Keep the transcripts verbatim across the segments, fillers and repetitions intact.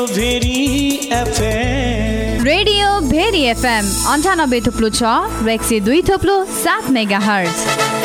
Very FM radio Bheri FM अन्ठानब्बे थुप्लो छ र एक सय दुई थुप्लो सात मेगा हर्ज।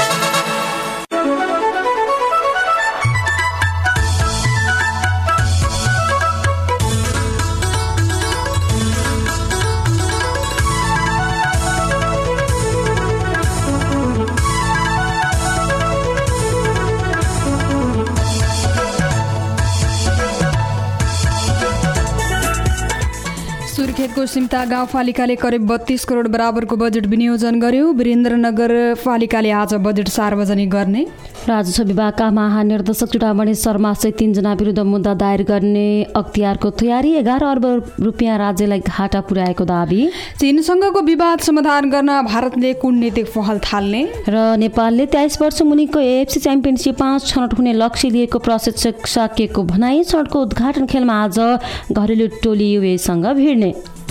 सुर्खेतको सिमता गाउँपालिकाले करिब बत्तीस करोड बराबरको बजेट विनियोजन गर्यो। वीरेन्द्रनगर पालिकाले आज बजेट सार्वजनिक गर्ने। राजस्व विभागका महानिर्देशक चुडामणि शर्मा सहित तीनजना विरुद्ध मुद्दा दायर गर्ने अख्तियारको तयारी। एघार अर्ब रुपियाँ राज्यलाई घाटा पुर्याएको दाबी। चीनसँगको विवाद समाधान गर्न भारतले कूटनीतिक पहल थाल्ने र नेपालले तेइस वर्ष मुनिको एएफसी च्याम्पियनसिपमा छनौट हुने लक्ष्य लिएको प्रशिक्षक साकेको भनाई। छनौटको उद्घाटन खेलमा आज घरेलु टोली युएसँग भिड्ने।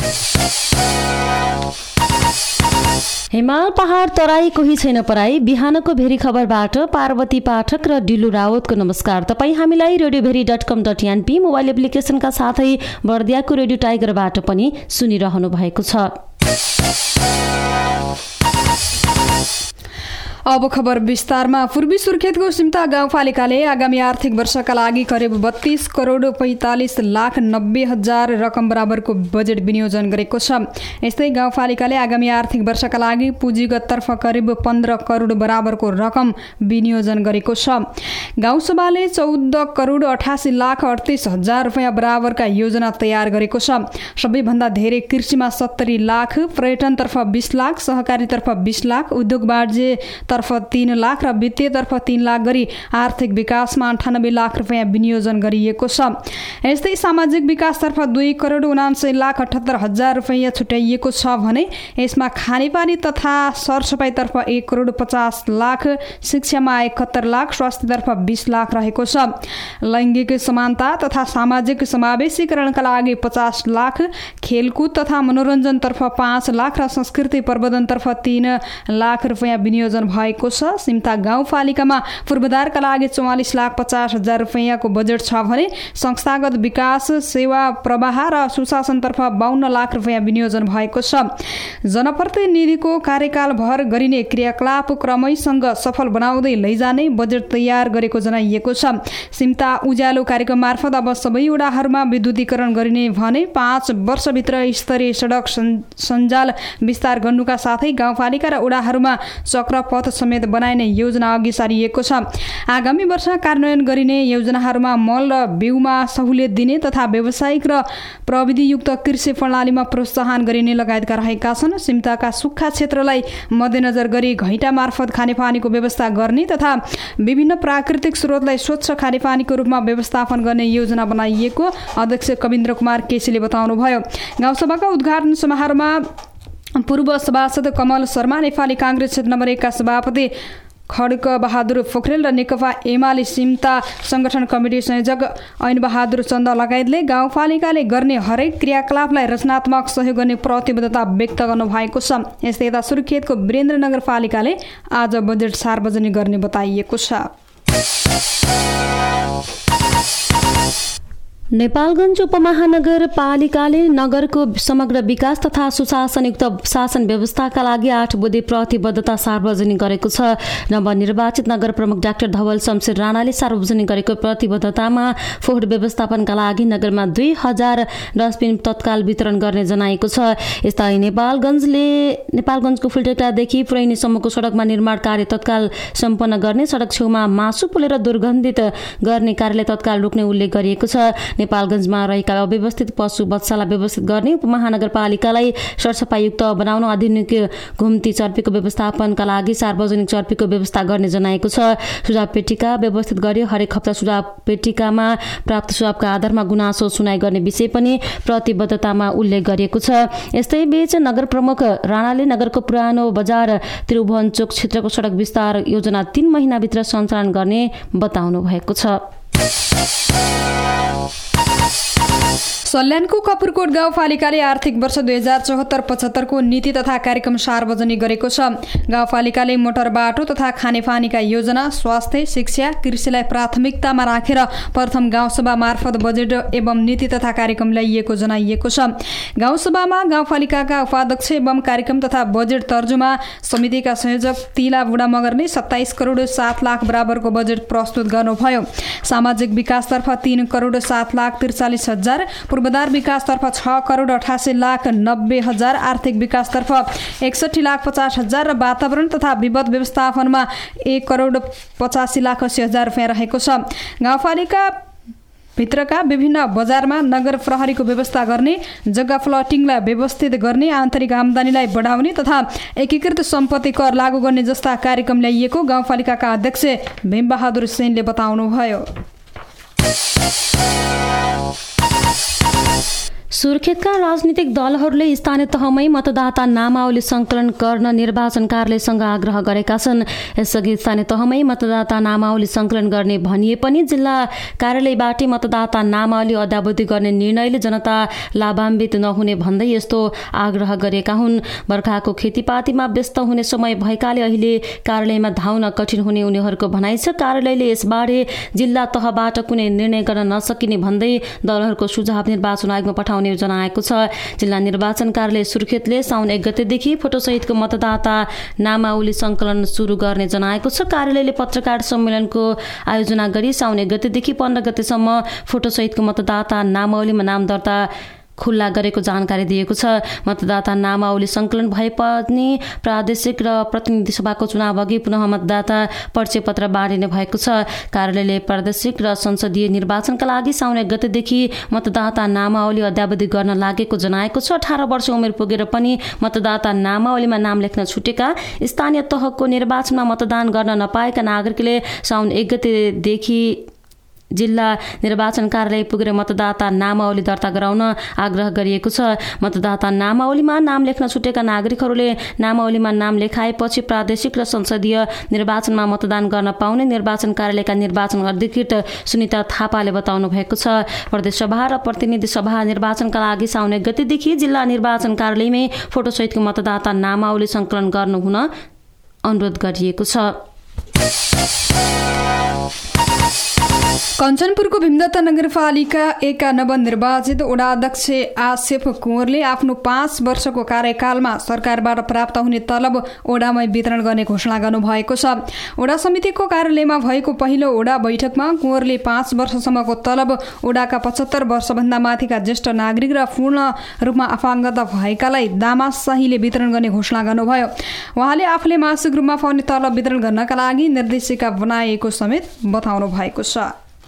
हिमाल पहाड तराई कोही छैन पराई। बिहानको भेरी खबरबाट पार्वती पाठक र डिलु रावतको नमस्कार। तपाईँ हामीलाई radio Bheri dot com dot NP mobile एप्लिकेसनका साथै बर्दियाको रेडियो टाइगरबाट पनि सुनिरहनु भएको छ। अब खबर विस्तारमा। पूर्वी सुर्खेतको सिमता गाउँपालिकाले आगामी आर्थिक वर्षका लागि करिब बत्तीस करोड पैंतालिस लाख नब्बे हजार रकम बराबरको बजेट विनियोजन गरेको छ। यस्तै गाउँपालिकाले आगामी आर्थिक वर्षका लागि पुँजीगततर्फ करिब पन्ध्र करोड बराबरको रकम विनियोजन गरेको छ। गाउँसभाले चौध करोड अठासी लाख अडतिस हजार रुपियाँ बराबरका योजना तयार गरेको छ। सबैभन्दा धेरै कृषिमा सत्तरी लाख, पर्यटनतर्फ बीस लाख, सहकारीतर्फ बीस लाख, उद्योग वाणिज्य तर्फ तीन लाख र वित्तीयतर्फ तीन लाख गरी आर्थिक विकासमा अन्ठानब्बे लाख रुपियाँ विनियोजन गरिएको छ। यस्तै सामाजिक विकासतर्फ दुई करोड उनान्सय लाख अठहत्तर हजार रुपियाँ छुट्याइएको छ भने यसमा खानेपानी तथा सरसफाइतर्फ एक करोड पचास लाख, शिक्षामा एकहत्तर लाख, स्वास्थ्यतर्फ बीस लाख रहेको छ। लैङ्गिक समानता तथा सामाजिक समावेशीकरणका लागि पचास लाख, खेलकुद तथा मनोरञ्जनतर्फ पाँच लाख र संस्कृति प्रवर्धनतर्फ तीन लाख रुपियाँ विनियोजन भयो भएको छ। सिमता गाउँपालिकामा पूर्वाधारका लागि चौवालिस लाख पचास हजार रुपियाँको बजेट छ भने संस्थागत विकास, सेवा प्रवाह र सुशासनतर्फ बाहन्न लाख रुपियाँ विनियोजन भएको छ। जनप्रतिनिधिको कार्यकाल भर गरिने क्रियाकलाप क्रमैसँग सफल बनाउँदै लैजाने बजेट तयार गरेको जनाइएको छ। सिमता उज्यालो कार्यक्रम मार्फत अब सबै वडाहरूमा विद्युतीकरण गरिने भने पाँच वर्षभित्र स्तरीय सडक सञ्जाल विस्तार गर्नुका साथै गाउँपालिका र वडाहरूमा चक्रपथ समेत बनाइने योजना अघि सारिएको छ। आगामी वर्ष कार्यान्वयन गरिने योजनाहरूमा मल र बिउमा सहुलियत दिने तथा व्यावसायिक र प्रविधियुक्त कृषि प्रणालीमा प्रोत्साहन गरिने लगायतका रहेका छन्। सिमताका सुक्खा क्षेत्रलाई मध्यनजर गरी घैँटा मार्फत खानेपानीको व्यवस्था गर्ने तथा विभिन्न प्राकृतिक स्रोतलाई स्वच्छ खानेपानीको रूपमा व्यवस्थापन गर्ने योजना बनाइएको अध्यक्ष कविन्द्र कुमार केसीले बताउनुभयो। गाउँसभाका उद्घाटन समारोहमा पूर्व सभासद कमल शर्मा, नेपाली काङ्ग्रेस क्षेत्र नम्बर एकका सभापति खड्क बहादुर पोखरेल र नेकपा एमाले सिमता संगठन कमिटी संयोजक ऐन बहादुर चन्द लगायतले गाउँपालिकाले गर्ने हरेक क्रियाकलापलाई रचनात्मक सहयोग गर्ने प्रतिबद्धता व्यक्त गर्नुभएको छ। यस्तै यता सुर्खेतको वीरेन्द्रनगर पालिकाले आज बजेट सार्वजनिक गर्ने बताइएको छ। नेपालगञ्ज उपमहानगरपालिकाले नगरको समग्र विकास तथा सुशासनयुक्त शासन व्यवस्थाका लागि आठ बुँदे प्रतिबद्धता सार्वजनिक गरेको छ। नवनिर्वाचित नगर प्रमुख डाक्टर धवल शमशेर राणाले सार्वजनिक गरेको प्रतिबद्धतामा फोहोर व्यवस्थापनका लागि नगरमा दुई हजार डस्टबिन तत्काल वितरण गर्ने जनाएको छ। यस्तै नेपालगञ्जले नेपालगञ्जको फुलटेटादेखि पुरैनीसम्मको सडकमा निर्माण कार्य तत्काल सम्पन्न गर्ने, सडक छेउमा मासु पोलेर दुर्गन्धित गर्ने कार्यलाई तत्काल रोक्ने उल्लेख गरिएको छ। नेपालगञ्जमा रहेका अव्यवस्थित पशु बत्साला व्यवस्थित गर्ने, उपमहानगरपालिकालाई सरसफाइयुक्त बनाउन आधुनिक घुम्ती चर्पीको व्यवस्थापनका लागि सार्वजनिक चर्पीको व्यवस्था गर्ने जनाएको छ। सुझाव पेटिका व्यवस्थित गरी हरेक हप्ता सुझाव पेटिकामा प्राप्त सुझावका आधारमा गुनासो सुनाइ गर्ने विषय पनि प्रतिबद्धतामा उल्लेख गरिएको छ। यस्तै बीच नगर प्रमुख राणाले नगरको पुरानो बजार त्रिभुवन चोक क्षेत्रको सडक विस्तार योजना तीन महिनाभित्र सञ्चालन गर्ने बताउनु भएको छ। सल्यानको कपुरकोट गाउँपालिकाले आर्थिक वर्ष दुई हजार चौहत्तर पचहत्तरको नीति तथा कार्यक्रम सार्वजनिक गरेको छ। गाउँपालिकाले मोटर बाटो तथा खानेपानीका योजना, स्वास्थ्य, शिक्षा, कृषिलाई प्राथमिकतामा राखेर प्रथम गाउँसभा मार्फत बजेट एवं नीति तथा कार्यक्रम ल्याइएको जनाइएको छ। गाउँसभामा गाउँपालिकाका उपाध्यक्ष एवं कार्यक्रम तथा बजेट तर्जुमा समितिका संयोजक तिला बुढा मगरले सत्ताइस करोड सात लाख बराबरको बजेट प्रस्तुत गर्नुभयो। सामाजिक विकासतर्फ तीन करोड सात लाख त्रिचालिस हजार, पूर्वाधार विकासतर्फ छ करोड अठासी लाख नब्बे हजार, आर्थिक विकासतर्फ एकसठी लाख पचास हजार र वातावरण तथा विपद व्यवस्थापनमा एक करोड पचासी लाख अस्सी हजार रुपियाँ रहेको छ। गाउँपालिका भित्रका विभिन्न बजारमा नगर प्रहरीको व्यवस्था गर्ने, जग्गा प्लटिङलाई व्यवस्थित गर्ने, आन्तरिक आम्दानीलाई बढाउने तथा एकीकृत सम्पत्ति कर लागू गर्ने जस्ता कार्यक्रम ल्याइएको गाउँपालिकाका अध्यक्ष भीमबहादुर सेनले बताउनुभयो। सुर्खेतका राजनीतिक दलहरूले स्थानीय तहमै मतदाता नामावली सङ्कलन गर्न निर्वाचन कार्यालयसँग आग्रह गरेका छन्। यसअघि स्थानीय तहमै मतदाता नामावली सङ्कलन गर्ने भनिए पनि जिल्ला कार्यालयबाटै मतदाता नामावली अद्यावधि गर्ने निर्णयले जनता लाभान्वित नहुने भन्दै यस्तो आग्रह गरेका हुन्। बर्खाको खेतीपातीमा व्यस्त हुने समय भएकाले अहिले कार्यालयमा धाउन कठिन हुने उनीहरूको भनाइ छ। कार्यालयले यसबारे जिल्ला तहबाट कुनै निर्णय गर्न नसकिने भन्दै दलहरूको सुझाव निर्वाचन आयोगमा पठाउने जनाएको छ। जिल्ला निर्वाचन कार्यालय सुर्खेतले साउन एक गतेदेखि फोटोसहितको मतदाता नामावली सङ्कलन सुरु गर्ने जनाएको छ। कार्यालयले पत्रकार सम्मेलनको आयोजना गरी साउन एक गतेदेखि पन्ध्र गतेसम्म फोटोसहितको मतदाता नामावलीमा नाम दर्ता खुल्ला गरेको जानकारी दिएको छ। मतदाता नामावली सङ्कलन भए पनि प्रादेशिक र प्रतिनिधि सभाको चुनाव अघि पुनः मतदाता परिचय पत्र बाँडिने भएको छ। कार्यालयले प्रादेशिक र संसदीय निर्वाचनका लागि साउन एक गतेदेखि मतदाता नामावली अद्यावधि गर्न लागेको जनाएको छ। अठार वर्ष उमेर पुगेर पनि मतदाता नामावलीमा नाम लेख्न छुटेका, स्थानीय तहको निर्वाचनमा मतदान गर्न नपाएका नागरिकले साउन एक गतेदेखि जिल्ला निर्वाचन कार्यालय पुगेर मतदाता नामावली दर्ता गराउन आग्रह गरिएको छ। मतदाता नामावलीमा नाम लेख्न छुटेका नागरिकहरूले नामावलीमा नाम लेखाएपछि प्रादेशिक र संसदीय निर्वाचनमा मतदान गर्न पाउने निर्वाचन कार्यालयका निर्वाचन अधिकृत सुनिता थापाले बताउनु भएको छ। प्रदेशसभा र प्रतिनिधि सभा निर्वाचनका लागि साउन एक गतेदेखि जिल्ला निर्वाचन कार्यालयमै फोटोसहितको मतदाता नामावली सङ्कलन गर्नु हुन अनुरोध गरिएको छ। कञ्चनपुरको भीमदत्त नगरपालिका एकका नवनिर्वाचित वडा अध्यक्ष आसेफ कुँवरले आफ्नो पाँच वर्षको कार्यकालमा सरकारबाट प्राप्त हुने तलब वडामै वितरण गर्ने घोषणा गर्नुभएको छ। वडा समितिको कार्यालयमा भएको पहिलो वडा बैठकमा कुँवरले पाँच वर्षसम्मको तलब वडाका पचहत्तर वर्षभन्दा माथिका ज्येष्ठ नागरिक र पूर्ण रूपमा अपाङ्गता भएकालाई दामाशाहीले वितरण गर्ने घोषणा गर्नुभयो। उहाँले आफूले मासिक रूपमा पाउने तलब वितरण गर्नका लागि निर्देशिका बनाएको समेत बताउनु भएको छ।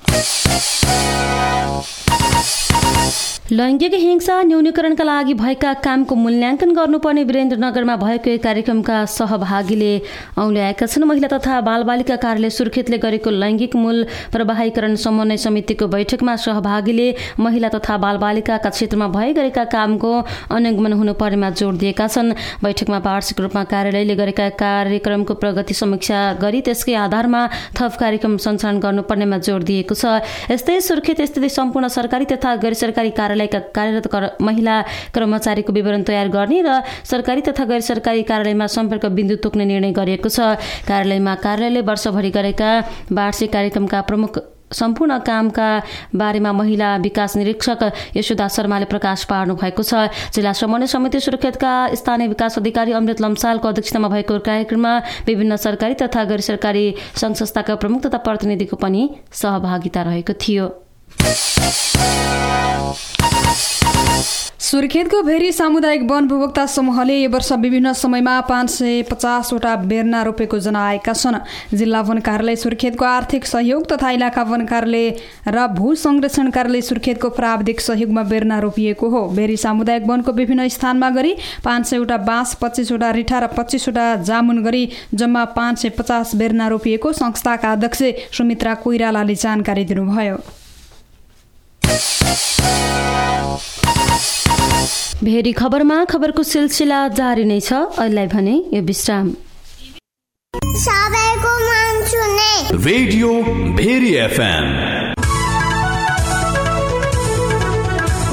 लैङ्गिक हिंसा न्यूनीकरणका लागि भएका कामको मूल्याङ्कन गर्नुपर्ने वीरेन्द्रनगरमा भएको एक कार्यक्रमका सहभागीले औल्याएका छन्। महिला तथा बालबालिका कार्यालय सुर्खेतले गरेको लैङ्गिक मूल प्रवाहीकरण समन्वय समितिको बैठकमा सहभागीले महिला तथा बालबालिकाका क्षेत्रमा भए गरेका कामको अनुगमन हुनुपर्नेमा जोड दिएका छन्। बैठकमा वार्षिक रूपमा कार्यालयले गरेका कार्यक्रमको प्रगति समीक्षा गरी त्यसकै आधारमा थप कार्यक्रम सञ्चालन गर्नुपर्नेमा जोड दिएको छ। यस्तै सुर्खेत स्थित सम्पूर्ण सरकारी तथा गैर सरकारी कार्यालय कार्यरत महिला कर्मचारीको विवरण तयार गर्ने र सरकारी तथा गैर सरकारी कार्यालयमा सम्पर्क बिन्दु तोक्ने निर्णय गरिएको छ। कार्यालयमा कार्यालयले वर्षभरि गरेका वार्षिक कार्यक्रमका प्रमुख सम्पूर्ण कामका बारेमा महिला विकास निरीक्षक यशोदा शर्माले प्रकाश पार्नु भएको छ। जिल्ला समन्वय समिति सुर्खेतका स्थानीय विकास अधिकारी अमृत लम्सालको अध्यक्षतामा भएको कार्यक्रममा विभिन्न सरकारी तथा गैर सरकारी सङ्घ संस्थाका प्रमुख तथा प्रतिनिधिको पनि सहभागिता रहेको थियो। सुर्खेतको भेरी सामुदायिक वन उपभोक्ता समूहले यो वर्ष विभिन्न समयमा पाँच सय पचासवटा बेर्ना रोपेको जनाएका छन्। जिल्ला वन कार्यालय सुर्खेतको आर्थिक सहयोग तथा इलाका वन कार्यालय र भू संरक्षण कार्यालय सुर्खेतको प्राविधिक सहयोगमा बेर्ना रोपिएको हो। भेरी सामुदायिक वनको विभिन्न स्थानमा गरी पाँच सयवटा बाँस, पच्चिसवटा रिठा र पच्चिसवटा जामुन गरी जम्मा पाँच सय पचास बेर्ना रोपिएको संस्थाका अध्यक्ष सुमित्रा कोइरालाले जानकारी दिनुभयो। भेरी खबरमा खबरको सिलसिला जारी नै छ। अहिले भने यो विश्राम। सबैको मन सुने रेडियो भेरी एफएम।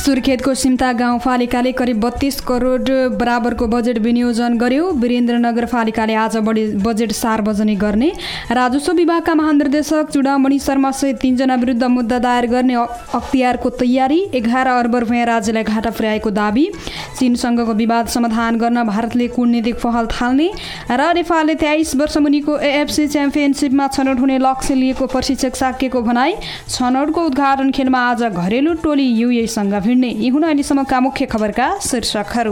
सुर्खेतको सिम्ता गाउँपालिकाले करिब बत्तीस करोड बराबरको बजेट विनियोजन गर्यो। वीरेन्द्र नगरपालिकाले आज बढी बजेट सार्वजनिक गर्ने। राजस्व विभागका महानिर्देशक चुडामणि शर्मा सहित तीनजना विरुद्ध मुद्दा दायर गर्ने अख्तियारको तयारी। एघार अर्ब रुपियाँ राज्यलाई घाटा पुर्याएको दाबी। चीनसँगको विवाद समाधान गर्न भारतले कूटनीतिक पहल थाल्ने र नेपालले तेइस वर्ष मुनिको एएफसी च्याम्पियनसिपमा छनौट हुने लक्ष्य लिएको प्रशिक्षक साक्यको भनाई। छनौटको उद्घाटन खेलमा आज घरेलु टोली युएसँग भिड्ने। यी हुन् अहिलेसम्मका मुख्य खबरका शीर्षकहरू।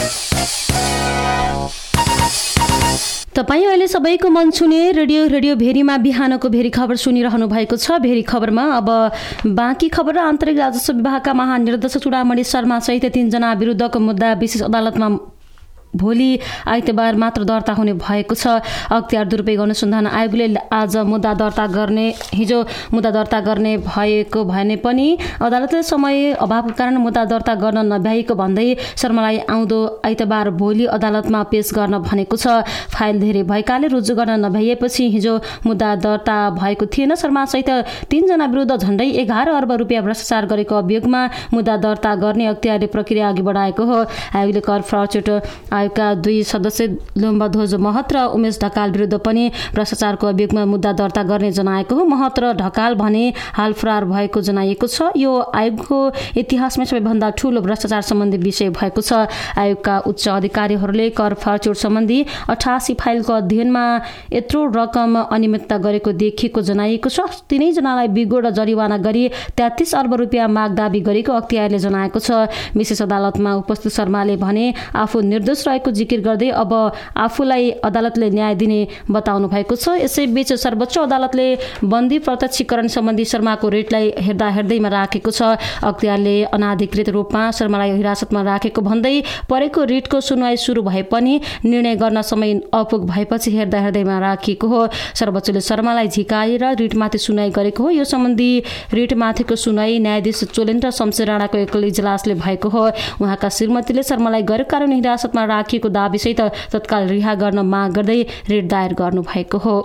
तपाईँ अहिले सबैको मन छुने रेडियो रेडियो भेरीमा बिहानको भेरी खबर सुनिरहनु भएको छ। भेरी खबरमा अब बाँकी खबर र आन्तरिक राजस्व विभागका महानिर्देशक चुडामणि शर्मा सहित तीनजना विरुद्धको मुद्दा विशेष अदालतमा भोलि आइतबार मात्र दर्ता हुने भएको छ। अख्तियार दुरुपयोग अनुसन्धान आयोगले आज मुद्दा दर्ता गर्ने हिजो मुद्दा दर्ता गर्ने भएको भने पनि अदालतले समय अभावको कारण मुद्दा दर्ता गर्न नभ्याएको भन्दै शर्मालाई आउँदो आइतबार भोलि अदालतमा पेश गर्न भनेको छ। फाइल धेरै भएकाले रुजु गर्न नभ्याइएपछि हिजो मुद्दा दर्ता भएको थिएन। शर्मासहित तीनजना विरुद्ध झण्डै एघार अर्ब रुपियाँ भ्रष्टाचार गरेको अभियोगमा मुद्दा दर्ता गर्ने अख्तियारले प्रक्रिया अघि बढाएको हो। आयोगले कर फ्रड आयोगका दुई सदस्य लोम्बाध्वज महत र उमेश ढकाल विरुद्ध पनि भ्रष्टाचारको अभियोगमा मुद्दा दर्ता गर्ने जनाएको हो। महत र ढकाल भने हाल फरार भएको जनाइएको छ। यो आयोगको इतिहासमै सबैभन्दा ठूलो भ्रष्टाचार सम्बन्धी विषय भएको छ। आयोगका उच्च अधिकारीहरूले कर फाचुट सम्बन्धी अठासी फाइलको अध्ययनमा यत्रो रकम अनियमितता गरेको देखिएको जनाइएको छ। तीनैजनालाई बिगो र जरिवाना गरी तेत्तीस अर्ब रुपियाँ माग दाबी गरेको अख्तियारले जनाएको छ। विशेष अदालतमा उपस्थित शर्माले भने आफू निर्दोष रहेको जिकिर गर्दै अब आफूलाई अदालतले न्याय दिने बताउनु भएको छ। यसैबीच सर्वोच्च अदालतले बन्दी प्रत्यक्षीकरण सम्बन्धी शर्माको रिटलाई हेर्दा हेर्दैमा राखेको छ। अख्तियारले अनाधिकृत रूपमा शर्मालाई हिरासतमा राखेको भन्दै परेको रिटको सुनवाई सुरु भए पनि निर्णय गर्न समय अपुग भएपछि हेर्दा हेर्दैमा राखिएको हो। सर्वोच्चले शर्मालाई झिकाएर रिटमाथि सुनवाई गरेको हो। यो सम्बन्धी रिटमाथिको सुनवाई न्यायाधीश चोलेन्द्र शमशेर राणाको एकल इजलासले भएको हो। उहाँका श्रीमतीले शर्मालाई गैर कानुनी हिरासतमा राखिएको दाबीसहित तत्काल रिहा गर्न माग गर्दै रिट दायर गर्नु भएको हो।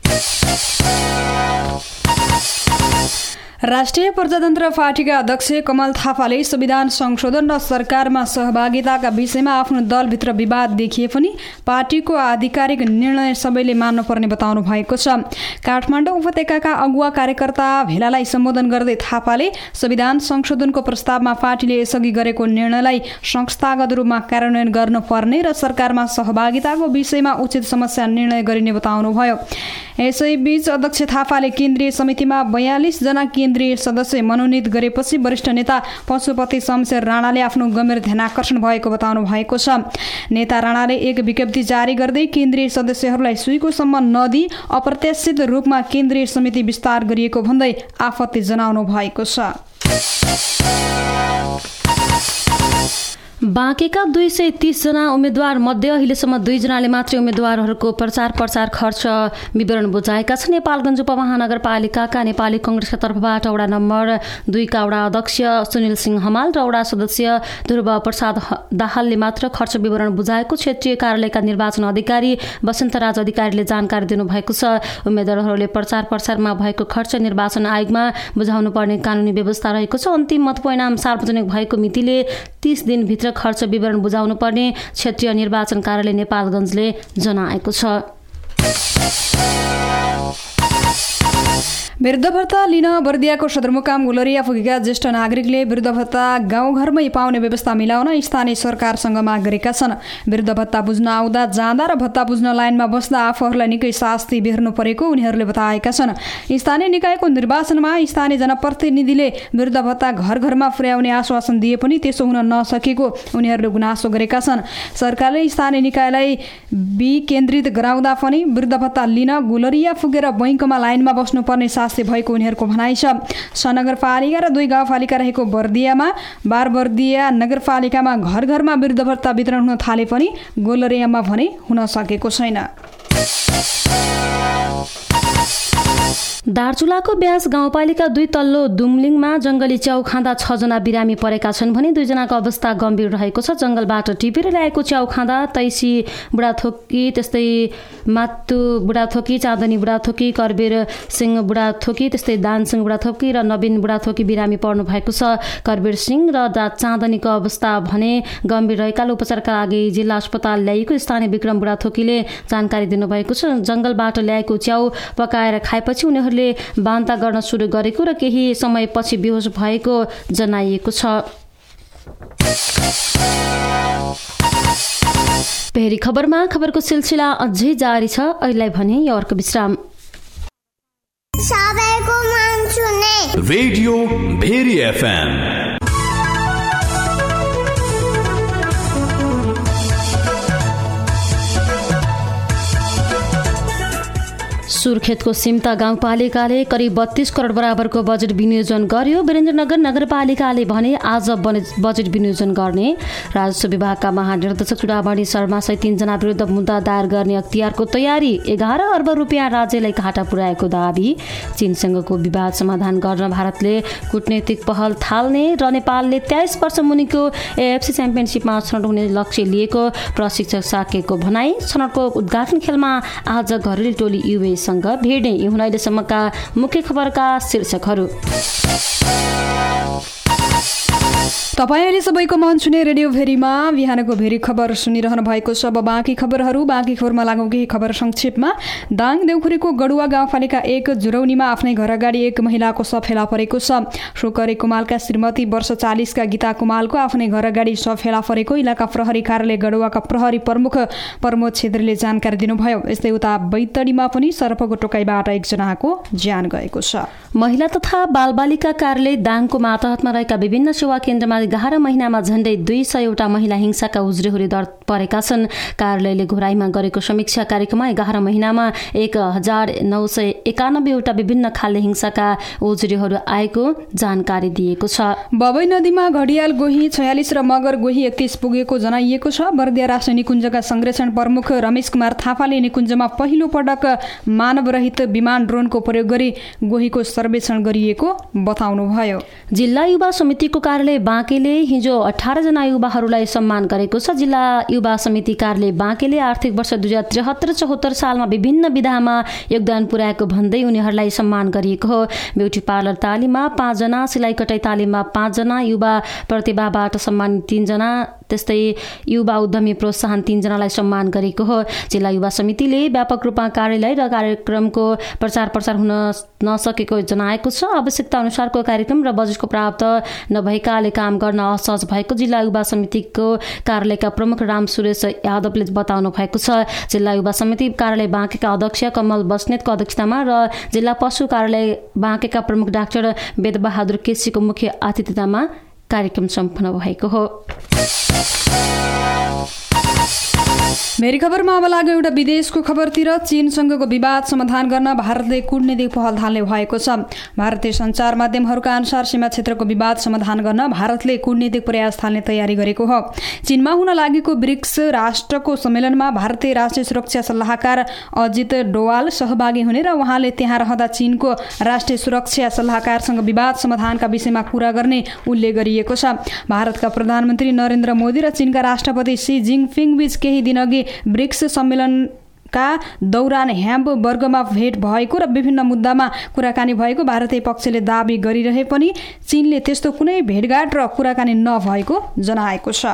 राष्ट्रिय प्रजातन्त्र पार्टीका अध्यक्ष कमल थापाले संविधान संशोधन र सरकारमा सहभागिताका विषयमा आफ्नो दलभित्र विवाद देखिए पनि पार्टीको आधिकारिक निर्णय सबैले मान्नुपर्ने बताउनु भएको छ। काठमाडौँ उपत्यकाका अगुवा कार्यकर्ता भेलालाई सम्बोधन गर्दै थापाले संविधान संशोधनको प्रस्तावमा पार्टीले यसअघि गरेको निर्णयलाई संस्थागत रूपमा कार्यान्वयन गर्नुपर्ने र सरकारमा सहभागिताको विषयमा उचित समस्या निर्णय गरिने बताउनुभयो। यसैबीच अध्यक्ष थापाले केन्द्रीय समितिमा बयालिस जना केन्द्रीय सदस्य मनोनित गरेपछि वरिष्ठ नेता पशुपति शमशेर राणाले आफ्नो गम्भीर ध्यानाकर्षण भएको बताउनु भएको छ। नेता राणाले एक विज्ञप्ति जारी गर्दै केन्द्रीय सदस्यहरूलाई सुईको सम्मान नदिई अप्रत्याशित रूपमा केन्द्रीय समिति विस्तार गरिएको भन्दै आपत्ति जनाउनु भएको छ। बाँकेका दुई सय तीसजना उम्मेद्वार मध्ये अहिलेसम्म दुईजनाले मात्रै उम्मेद्वारहरूको प्रचार प्रसार खर्च विवरण बुझाएका छन्। नेपालगञ्ज उपमहानगरपालिकाका नेपाली कङ्ग्रेसका तर्फबाट वडा नम्बर दुईका वडा अध्यक्ष सुनिल सिंह हमाल र वडा सदस्य ध्रुव प्रसाद दाहालले मात्र खर्च विवरण बुझाएको क्षेत्रीय कार्यालयका निर्वाचन अधिकारी वसन्तराज अधिकारीले जानकारी दिनुभएको छ। उम्मेद्वारहरूले प्रचार प्रसारमा भएको खर्च निर्वाचन आयोगमा बुझाउनु पर्ने कानुनी व्यवस्था रहेको छ। अन्तिम मतपरिणाम सार्वजनिक भएको मितिले तीस दिनभित्र खर्च विवरण बुझाउनु पर्ने क्षेत्रीय निर्वाचन कार्यालय नेपालगञ्जले जनाएको छ। वृद्ध भत्ता लिन बर्दियाको सदरमुकाम गुलरिया पुगेका ज्येष्ठ नागरिकले वृद्ध भत्ता गाउँघरमै पाउने व्यवस्था मिलाउन स्थानीय सरकारसँग माग गरेका छन्। वृद्ध भत्ता बुझ्न आउँदा जाँदा र भत्ता बुझ्न लाइनमा बस्दा आफूहरूलाई निकै शास्ति बेर्नु परेको उनीहरूले बताएका छन्। स्थानीय निकायको निर्वाचनमा स्थानीय जनप्रतिनिधिले वृद्ध भत्ता घर घरमा पुर्याउने आश्वासन दिए पनि त्यसो हुन नसकेको उनीहरूले गुनासो गरेका छन्। सरकारले स्थानीय निकायलाई विकेन्द्रित गराउँदा पनि वृद्ध भत्ता लिन गुलरिया पुगेर बैङ्कमा लाइनमा बस्नुपर्ने भएको उनीहरूको भनाइ छ। सहनगरपालिका र दुई गाउँपालिका रहेको बर्दियामा बारबर्दिया नगरपालिकामा घर घरमा वृद्ध भत्ता वितरण हुन थाले पनि गोलरियामा भने हुन सकेको छैन। दार्चुलाको ब्यास गाउँपालिका दुई तल्लो दुमलिङमा जङ्गली च्याउ खाँदा छजना बिरामी परेका छन् भने दुईजनाको अवस्था गम्भीर रहेको छ। जङ्गलबाट टिपेर ल्याएको च्याउ खाँदा तैसी बुढाथोकी, त्यस्तै मातु बुढाथोकी, चाँदनी बुढाथोकी, करबीर सिंह बुढाथोकी, त्यस्तै दानसिंह बुढाथोकी र नवीन बुढाथोकी बिरामी पर्नु भएको छ। करबीर सिंह र चाँदनीको अवस्था भने गम्भीर रहेकाले उपचारका लागि जिल्ला अस्पताल ल्याइएको स्थानीय विक्रम बुढाथोकीले जानकारी दिनुभएको छ। जङ्गलबाट ल्याएको च्याउ पकाएर खाएपछि उनीहरूले बान्ता गर्न सुरु गरेको र केही समयपछि बेहोस भएको जनाइएको छ। पेरी खबरमा खबरको सिलसिला अझै जारी छ। अहिले भने यो अर्को विश्राम। सबैको मन सुने रेडियो भेरी एफएम। सुर्खेतको सिम्ता गाउँपालिकाले करिब बत्तीस करोड बराबरको बजेट विनियोजन गर्यो। वीरेन्द्रनगर नगरपालिकाले भने आज बजेट विनियोजन गर्ने। राजस्व विभागका महानिर्देशक चुडामणि शर्मा सहित तीनजना विरुद्ध मुद्दा दायर गर्ने अख्तियारको तयारी। एघार अर्ब रुपियाँ राज्यलाई घाटा पुर्याएको दावी। चीनसँगको विवाद समाधान गर्न भारतले कूटनैतिक पहल थाल्ने र नेपालले तेइस वर्ष मुनिको एएफसी च्याम्पियनसिपमा छनौट हुने लक्ष्य लिएको प्रशिक्षक साकेको भनाई। छनौटको उद्घाटन खेलमा आज घरेलु टोली युए भेट्ने। यी हुन् अहिलेसम्मका मुख्य खबरका शीर्षकहरू। तपाईँ अहिले सबैको मन छुने रेडियो भेरीमा बिहानको भेरी खबर सुनिरहनु भएको छ। अब बाँकी खबरहरू बाँकी खबरमा लागौँ। केही खबर संक्षेपमा। दाङ देउखुरीको गडुवा गाउँपालिका एक जुरौनीमा आफ्नै घर अगाडि एक महिलाको शव फेला परेको छ। शोकरे कुमालका श्रीमती वर्ष चालिसका गीता कुमालको आफ्नै घर अगाडि शव फेला परेको इलाका प्रहरी कार्यालय गडुवाका प्रहरी प्रमुख प्रमोद छेत्रीले जानकारी दिनुभयो। यस्तै उता बैतडीमा पनि सर्पको टोकाइबाट एकजनाको ज्यान गएको छ। महिला तथा बालबालिका कार्यालय दाङको मातहतमा रहेका विभिन्न सेवा केन्द्रमा एघार महिनामा झण्डै दुई सयवटा महिला हिंसाका उज्रेहुरी दर परेका छन्। कार्यालयले घोराईमा गरेको समीक्षा कार्यक्रममा एघार महिनामा एक हजार नौ सय एकानब्बेवटा विभिन्न खालले हिंसाका उजुरीहरू आएको जानकारी दिएको छ। बबई नदीमा घडियाल गोही छयालिस र मगर गोही एकतीस पुगेको जनाइएको छ। बर्दिया राष्ट्रिय निकुञ्जका संरक्षण प्रमुख रमेश कुमार थापाले निकुञ्जमा पहिलो पटक मानवरहित विमान ड्रोनको प्रयोग गरी गोहीको सर्वेक्षण गरिएको बताउनुभयो। जिल्ला युवा समितिको कार्यालय बाँकेले हिजो अठार जना युवाहरूलाई सम्मान गरेको छ। जिल्ला युवा समिति कार्यालय बाँकेले आर्थिक वर्ष दुई हजार त्रिहत्तर चौहत्तर सालमा विभिन्न विधामा योगदान पुर्याएको भन्दै उनीहरूलाई सम्मान गरिएको हो। ब्युटी पार्लर तालिममा पाँचजना, सिलाइ कटाइ तालिममा पाँचजना, युवा प्रतिभाबाट सम्मानित तीनजना, त्यस्तै युवा उद्यमी प्रोत्साहन तीनजनालाई सम्मान गरेको हो। जिल्ला युवा समितिले व्यापक रूपमा कार्यालय र कार्यक्रमको प्रचार प्रसार हुन नसकेको जनाएको छ। आवश्यकता अनुसारको कार्यक्रम र बजेटको प्राप्त नभएकाले काम गर्न असहज भएको जिल्ला युवा समितिको कार्यालयका प्रमुख राम सुरेश यादवले बताउनु भएको छ। जिल्ला युवा समिति कार्यालय बाँकेका अध्यक्ष कमल बस्नेतको अध्यक्षतामा र जिल्ला पशु कार्यालय बाँकेका प्रमुख डाक्टर वेदबहादुर केसीको मुख्य आतिथ्यतामा कार्यक्रम सम्पन्न भएको हो। मेरी खबरमा अब लाग्यो एउटा विदेशको खबरतिर। चीनसँगको विवाद समाधान गर्न भारतले कूटनीतिक पहल थाल्ने भएको छ। भारतीय सञ्चार माध्यमहरूका अनुसार सीमा क्षेत्रको विवाद समाधान गर्न भारतले कूटनीतिक प्रयास थाल्ने तयारी गरेको हो। चीनमा हुन लागेको ब्रिक्स राष्ट्रको सम्मेलनमा भारतीय राष्ट्रिय सुरक्षा सल्लाहकार अजित डोवाल सहभागी हुने र उहाँले त्यहाँ रहँदा चीनको राष्ट्रिय सुरक्षा सल्लाहकारसँग विवाद समाधानका विषयमा कुरा गर्ने उल्लेख गरिएको छ। भारतका प्रधानमन्त्री नरेन्द्र मोदी र चीनका राष्ट्रपति सी जिङपिङ बीच केही दिनअघि ब्रिक्स सम्मेलनका दौरान ह्याम्बर्गमा भेट भएको र विभिन्न मुद्दामा कुराकानी भएको भारतीय पक्षले दाबी गरिरहे पनि चीनले त्यस्तो कुनै भेटघाट र कुराकानी नभएको जनाएको छ।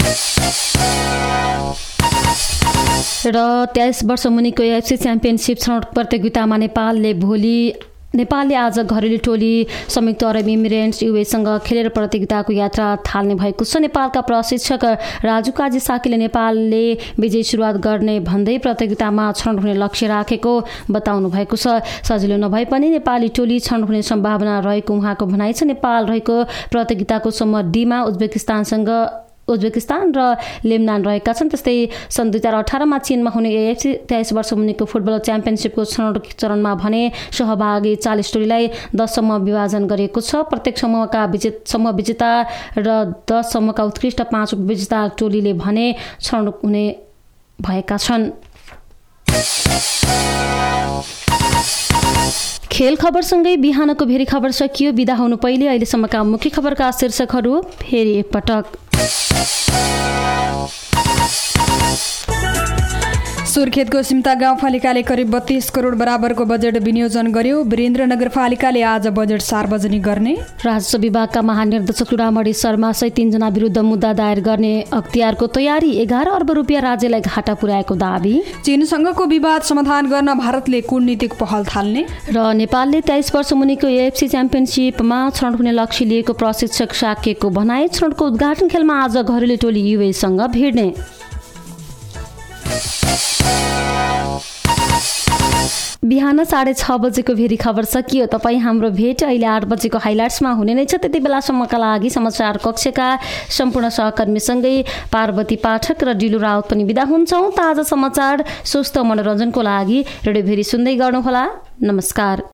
र तेइस वर्ष मुनिको एएफसी च्याम्पियनसिप छनौट प्रतियोगितामा नेपालले भोलि नेपालले आज घरेलु टोली संयुक्त अरब इमिरेट्स युएसँग खेलेर प्रतियोगिताको यात्रा थाल्ने भएको छ। नेपालका प्रशिक्षक राजु काजी साकीले नेपालले विजयी सुरुवात गर्ने भन्दै प्रतियोगितामा छनौट हुने लक्ष्य राखेको बताउनु भएको छ। सजिलो नभए पनि नेपाली टोली छनौट हुने सम्भावना रहेको उहाँको भनाइ छ। नेपाल रहेको प्रतियोगिताको समूह डीमा उज्बेकिस्तानसँग उज्बेकिस्तान र लेबनान रहेका छन्। त्यस्तै सन् दुई हजार अठारमा चीनमा हुने एएफसी तेइस वर्ष मुनिको फुटबल च्याम्पियनसिपको छनौट चरणमा भने सहभागी चालिस टोलीलाई दस समूह विभाजन गरिएको छ। प्रत्येक समूहका विजेता समूह विजेता र दस समूहका उत्कृष्ट पाँच विजेता टोलीले भने छनौट हुने भएका छन्। खेल खबरसँगै बिहानको भेरी खबर सकियो। बिदा हुनु पहिले अहिलेसम्मका मुख्य खबरका शीर्षकहरू फेरि एकपटक। सुर्खेतको सिम्ता गाउँपालिकाले करिब बत्तीस करोड बराबरको बजेट विनियोजन गर्यो। वीरेन्द्र नगरपालिकाले आज बजेट सार्वजनिक गर्ने। राजस्व विभागका महानिर्देशक चुडामणी शर्मा सहित तीनजना विरुद्ध मुद्दा दायर गर्ने अख्तियारको तयारी। एघार अर्ब रुपियाँ राज्यलाई घाटा पुर्याएको दावी। चीनसँगको विवाद समाधान गर्न भारतले कूटनीतिक पहल थाल्ने र नेपालले तेइस वर्ष मुनिको एएफसी च्याम्पियनसिपमा छनौट हुने लक्ष्य लिएको प्रशिक्षक साकेको भनाई। छनौटको उद्घाटन खेलमा आज घरेलु टोली युएसँग भिड्ने। बिहान साढे छ बजेको भेरी खबर सकियो। तपाईँ हाम्रो भेट अहिले आठ बजेको हाइलाइट्समा हुने नै छ। त्यति बेलासम्मका लागि समाचार कक्षका सम्पूर्ण सहकर्मीसँगै पार्वती पाठक र डिलु राउत पनि बिदा हुन्छौँ। ताजा समाचार स्वस्थ मनोरञ्जनको लागि रेडियो भेरी सुन्दै गर्नुहोला। नमस्कार।